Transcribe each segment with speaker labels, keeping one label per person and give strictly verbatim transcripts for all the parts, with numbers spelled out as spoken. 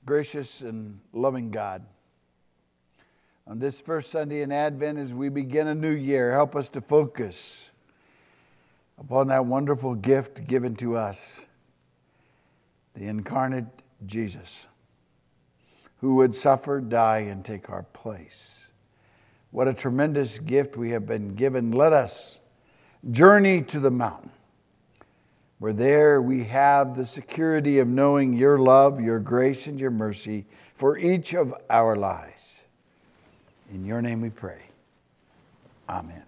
Speaker 1: Gracious and loving God, on this first Sunday in Advent, as we begin a new year, help us to focus upon that wonderful gift given to us, the incarnate Jesus, who would suffer, die, and take our place. What a tremendous gift we have been given. Let us journey to the mountain, where there we have the security of knowing your love, your grace, and your mercy for each of our lives. In your name we pray. Amen.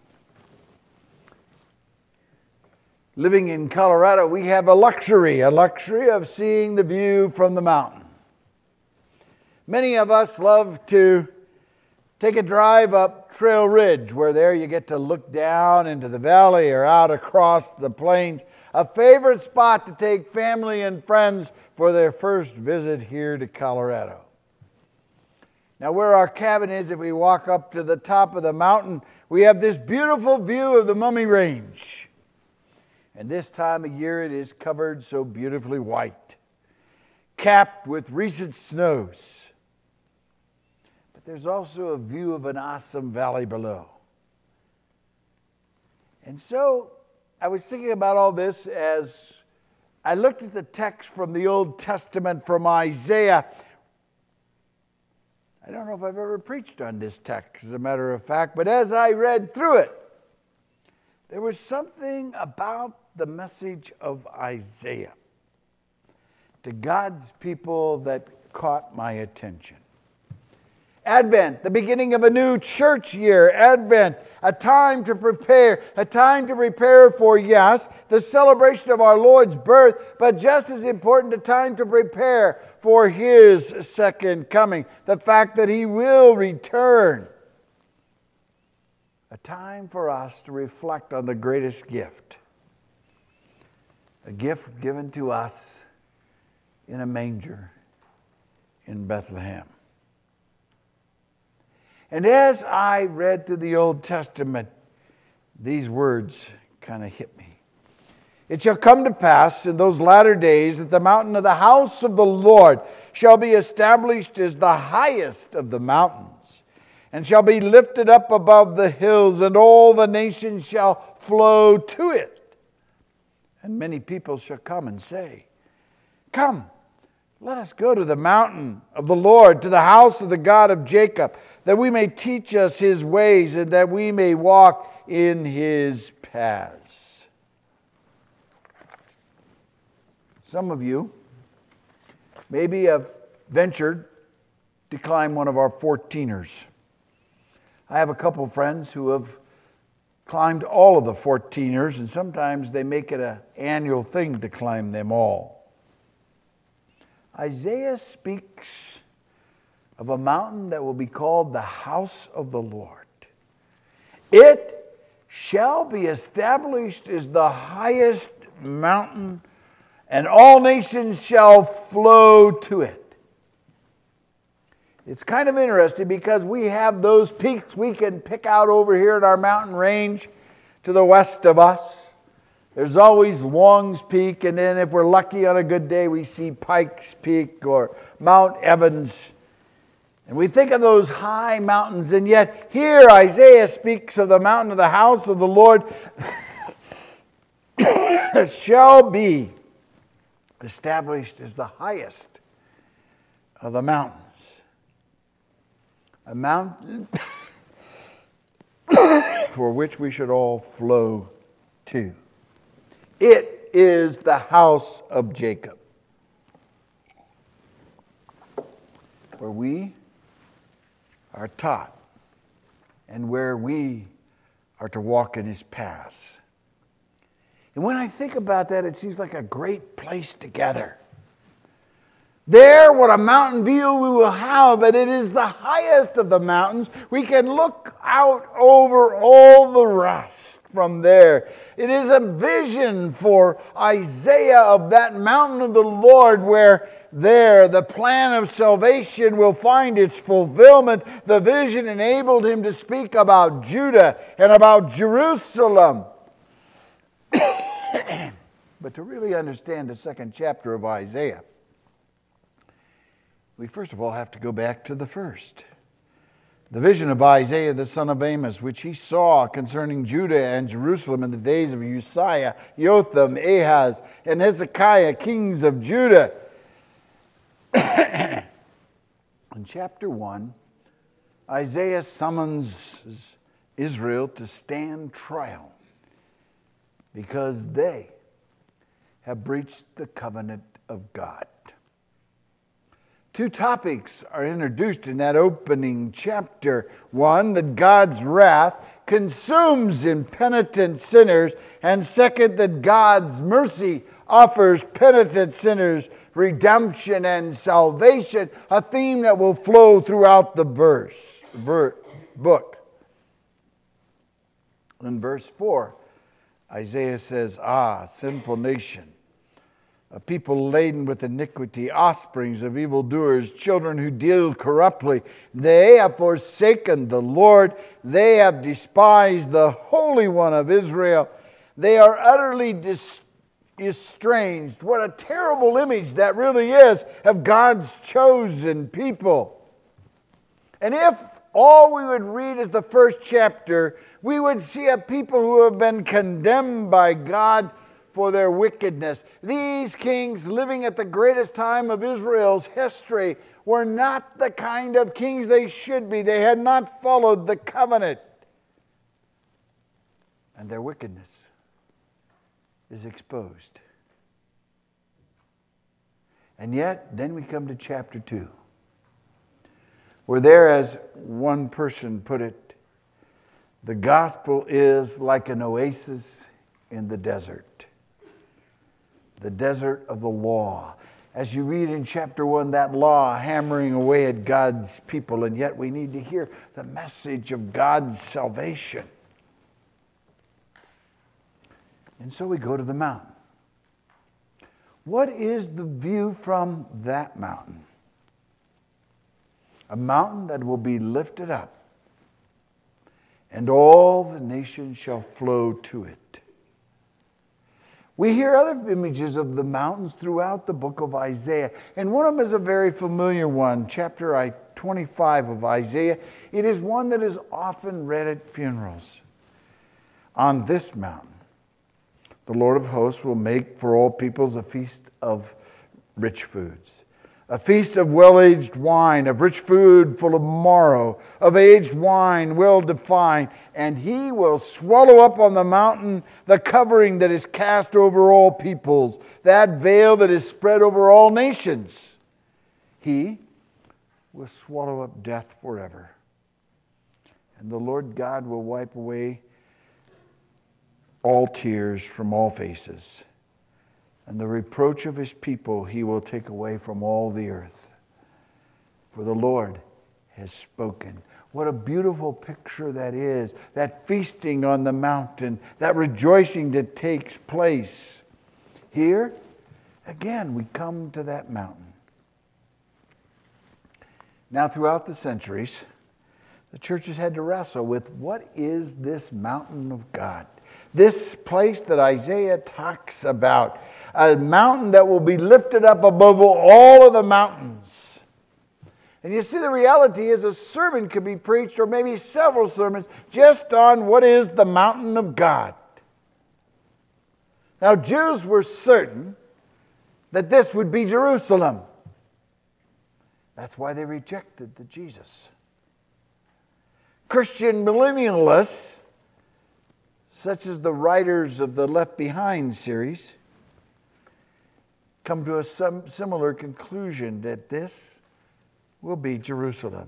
Speaker 1: Living in Colorado, we have a luxury, a luxury of seeing the view from the mountain. Many of us love to take a drive up Trail Ridge, where there you get to look down into the valley or out across the plains. A favorite spot to take family and friends for their first visit here to Colorado. Now, where our cabin is, if we walk up to the top of the mountain, we have this beautiful view of the Mummy Range. And this time of year, it is covered so beautifully white, capped with recent snows. But there's also a view of an awesome valley below. And so, I was thinking about all this as I looked at the text from the Old Testament from Isaiah. I don't know if I've ever preached on this text, as a matter of fact, but as I read through it, there was something about the message of Isaiah to God's people that caught my attention. Advent, the beginning of a new church year. Advent, a time to prepare, a time to prepare for, yes, the celebration of our Lord's birth, but just as important, a time to prepare for His second coming. The fact that He will return. A time for us to reflect on the greatest gift. A gift given to us in a manger in Bethlehem. And as I read through the Old Testament, these words kind of hit me. It shall come to pass in those latter days that the mountain of the house of the Lord shall be established as the highest of the mountains, and shall be lifted up above the hills, and all the nations shall flow to it. And many people shall come and say, Come, let us go to the mountain of the Lord, to the house of the God of Jacob, that we may teach us His ways, and that we may walk in His paths. Some of you maybe have ventured to climb one of our fourteeners. I have a couple of friends who have climbed all of the fourteeners, and sometimes they make it an annual thing to climb them all. Isaiah speaks of a mountain that will be called the house of the Lord. It shall be established as the highest mountain, and all nations shall flow to it. It's kind of interesting because we have those peaks we can pick out over here at our mountain range to the west of us. There's always Long's Peak, and then if we're lucky on a good day, we see Pikes Peak or Mount Evans. And we think of those high mountains, and yet here Isaiah speaks of the mountain of the house of the Lord that shall be established as the highest of the mountains. A mountain for which we should all flow to. It is the house of Jacob, where we are taught and where we are to walk in His paths. And when I think about that, it seems like a great place to gather. There, what a mountain view we will have, but it is the highest of the mountains. We can look out over all the rest from there. It is a vision for Isaiah of that mountain of the Lord, where there the plan of salvation will find its fulfillment. The vision enabled him to speak about Judah and about Jerusalem. But to really understand the second chapter of Isaiah, we first of all have to go back to the first. The vision of Isaiah the son of Amos, which he saw concerning Judah and Jerusalem in the days of Uzziah, Jotham, Ahaz, and Hezekiah, kings of Judah. In chapter one, Isaiah summons Israel to stand trial because they have breached the covenant of God. Two topics are introduced in that opening chapter. One, that God's wrath consumes impenitent sinners. And second, that God's mercy offers penitent sinners redemption and salvation, a theme that will flow throughout the verse, ver, book. In verse four, Isaiah says, "Ah, sinful nation, a people laden with iniquity, offsprings of evildoers, children who deal corruptly. They have forsaken the Lord. They have despised the Holy One of Israel. They are utterly dis- estranged." What a terrible image that really is of God's chosen people. And if all we would read is the first chapter, we would see a people who have been condemned by God for their wickedness. These kings living at the greatest time of Israel's history were not the kind of kings they should be. They had not followed the covenant. And their wickedness is exposed. And yet, then we come to chapter two, where there, as one person put it, the gospel is like an oasis in the desert. The desert of the law. As you read in chapter one, that law hammering away at God's people, and yet we need to hear the message of God's salvation. And so we go to the mountain. What is the view from that mountain? A mountain that will be lifted up, and all the nations shall flow to it. We hear other images of the mountains throughout the book of Isaiah, and one of them is a very familiar one, chapter twenty-five of Isaiah. It is one that is often read at funerals. On this mountain, the Lord of hosts will make for all peoples a feast of rich foods, a feast of well-aged wine, of rich food full of marrow, of aged wine well defined. And he will swallow up on the mountain the covering that is cast over all peoples, that veil that is spread over all nations. He will swallow up death forever. And the Lord God will wipe away all tears from all faces. And the reproach of his people he will take away from all the earth. For the Lord has spoken. What a beautiful picture that is. That feasting on the mountain, that rejoicing that takes place. Here, again, we come to that mountain. Now, throughout the centuries, the church has had to wrestle with what is this mountain of God? This place that Isaiah talks about. A mountain that will be lifted up above all of the mountains. And you see, the reality is a sermon could be preached, or maybe several sermons, just on what is the mountain of God. Now, Jews were certain that this would be Jerusalem. That's why they rejected the Jesus. Christian millennialists, such as the writers of the Left Behind series, come to a some similar conclusion that this will be Jerusalem.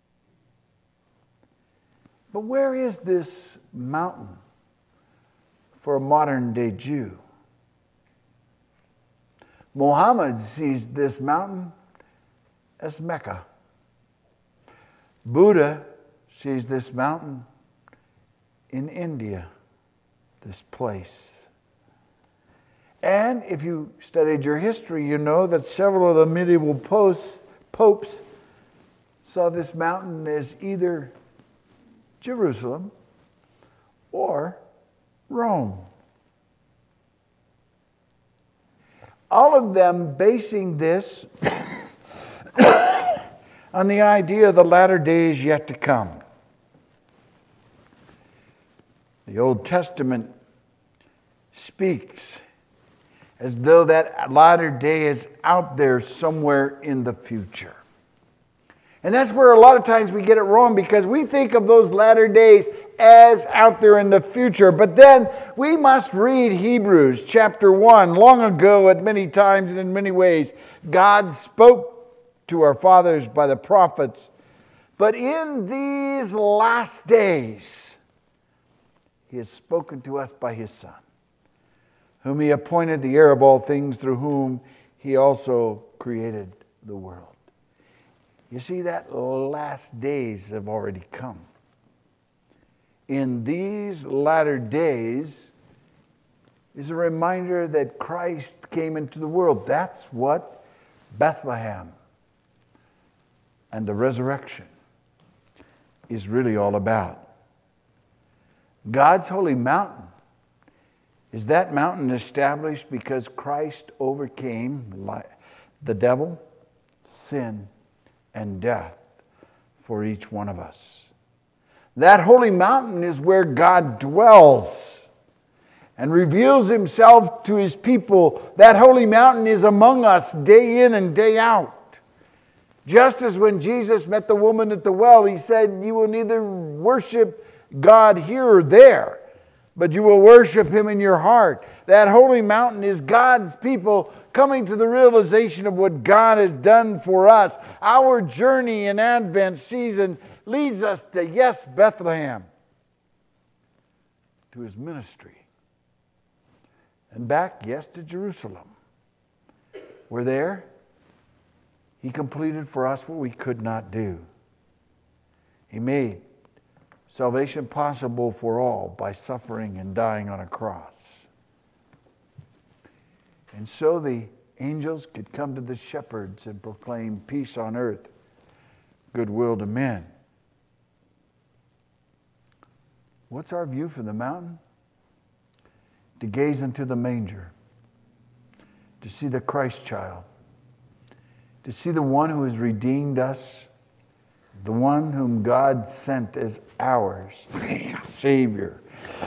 Speaker 1: But where is this mountain for a modern day Jew? Muhammad sees this mountain as Mecca. Buddha sees this mountain in India, this place. And if you studied your history, you know that several of the medieval posts, popes saw this mountain as either Jerusalem or Rome. All of them basing this on the idea of the latter days yet to come. The Old Testament speaks as though that latter day is out there somewhere in the future. And that's where a lot of times we get it wrong, because we think of those latter days as out there in the future. But then we must read Hebrews chapter one. Long ago, at many times and in many ways, God spoke to our fathers by the prophets. But in these last days, He has spoken to us by His Son, whom He appointed the heir of all things, through whom He also created the world. You see, that last days have already come. In these latter days is a reminder that Christ came into the world. That's what Bethlehem and the resurrection is really all about. God's holy mountain, is that mountain established because Christ overcame the devil, sin, and death for each one of us. That holy mountain is where God dwells and reveals Himself to His people. That holy mountain is among us day in and day out. Just as when Jesus met the woman at the well, He said, "You will neither worship God here or there, but you will worship Him in your heart." That holy mountain is God's people coming to the realization of what God has done for us. Our journey in Advent season leads us to, yes, Bethlehem, to His ministry, and back, yes, to Jerusalem. We're there. He completed for us what we could not do. He made salvation possible for all by suffering and dying on a cross. And so the angels could come to the shepherds and proclaim peace on earth, goodwill to men. What's our view from the mountain? To gaze into the manger, to see the Christ child, to see the one who has redeemed us, the one whom God sent as ours Savior.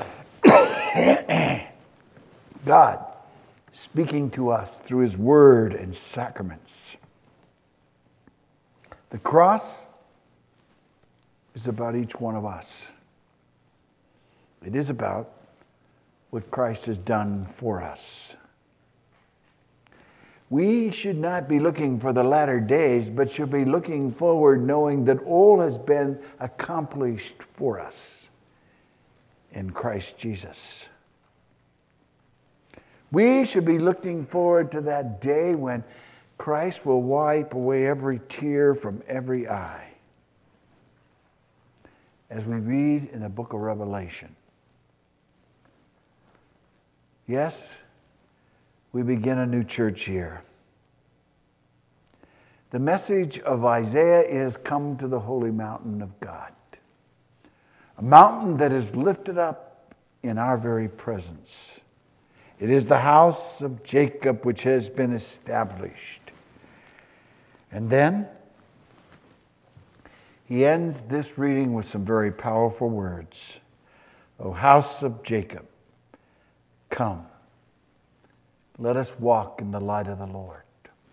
Speaker 1: God speaking to us through His Word and sacraments. The cross is about each one of us. It is about what Christ has done for us. We should not be looking for the latter days, but should be looking forward, knowing that all has been accomplished for us in Christ Jesus. We should be looking forward to that day when Christ will wipe away every tear from every eye. As we read in the book of Revelation. Yes, we begin a new church year. The message of Isaiah is, "Come to the holy mountain of God." A mountain that is lifted up in our very presence. It is the house of Jacob which has been established. And then he ends this reading with some very powerful words. "O house of Jacob, come, let us walk in the light of the Lord."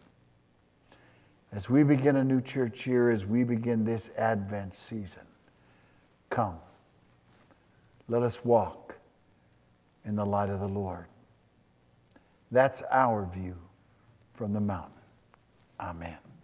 Speaker 1: As we begin a new church year, as we begin this Advent season, come, let us walk in the light of the Lord. That's our view from the mountain. Amen.